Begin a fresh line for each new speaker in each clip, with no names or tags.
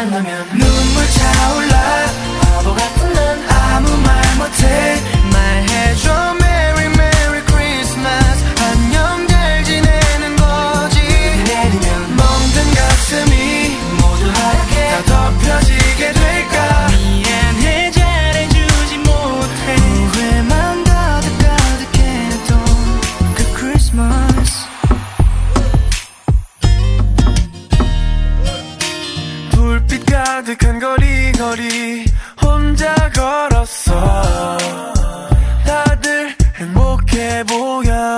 만나면 눈물 차올라 바보 같은 난 아무 말 못해 말해줘 Merry Merry Christmas 안녕 잘 지내는 거지 내리면 멍든 가슴이 모두 하얗게 다 덮여지게 될까 미안해 잘해주지 못해 후회만 가득가득했던 그 크리스마스 불빛 가득한 거리거리 혼자 걸었어 다들 행복해 보여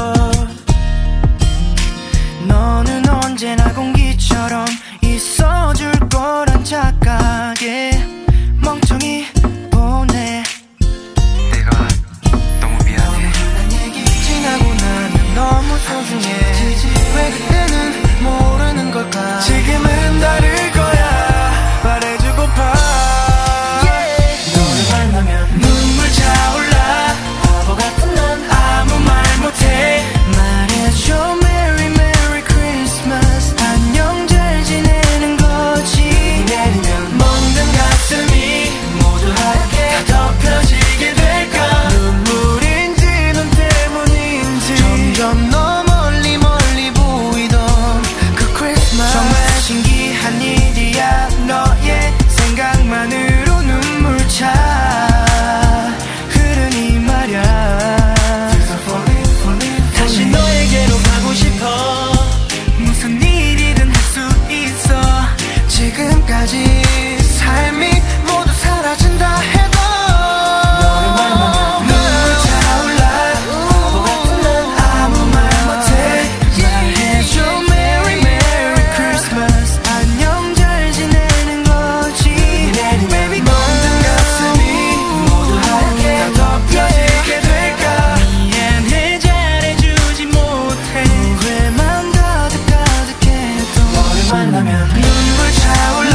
너는 언제나 공기처럼 있어줄 거란 착각에 멍청이 보내
내가 너무 미안해
난 얘기 지나고 나면 너무 소중해 왜 그때는 모르는 걸까 지금은 다를 거야 말해주고파 너를 만나면 눈물 차올라 바보 같은 난 아무 말 못해 말해줘 Merry Merry Christmas 안녕 잘 지내는 거지 내리면 멍든 가슴이 모두 하얗게 다 덮여지게 될까 눈물인지 눈 때문인지 점점 너 멀리 멀리 보이던 그 크리스마스 정말 신기한 일이야 너의 생각만으로 눈물 차 흐르니 말야 다시 너에게로 가고 싶어 무슨 일이든 할 수 있어 지금까지 삶이 모두 사라진다 해도 너를 만나면 눈물 차올라 바보 같은 난 아무 말 못해 말해줘 Merry Merry Christmas 안녕 잘 지내는 거지 Baby 멍든 가슴이 모두 하얗게 다 덮여지게 될까 미안해 잘해주지 못해 후회만 가득가득했던 너를 만나면 눈물 차올라